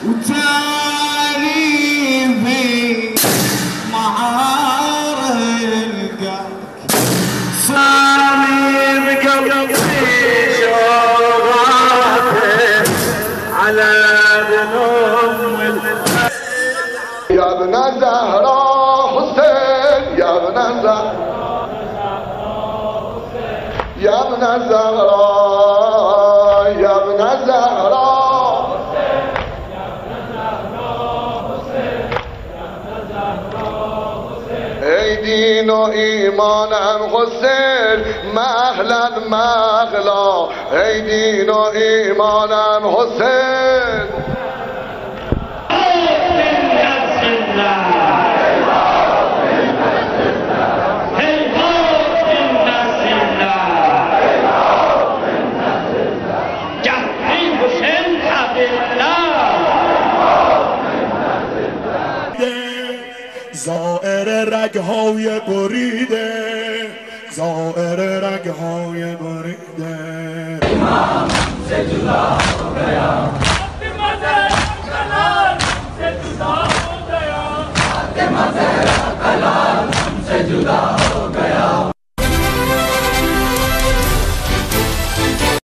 وتعريفي معارك صاري بقلبي شوقاتي على ذنوب يا ابن الزهراء حسين يا ابن الزهراء يا ابن الزهراء يا ابن الزهراء ای دین و ایمانم حسین مهلا مغلا ای دین و ایمانم حسین زائر رگهای بریده زائر رگهای بریده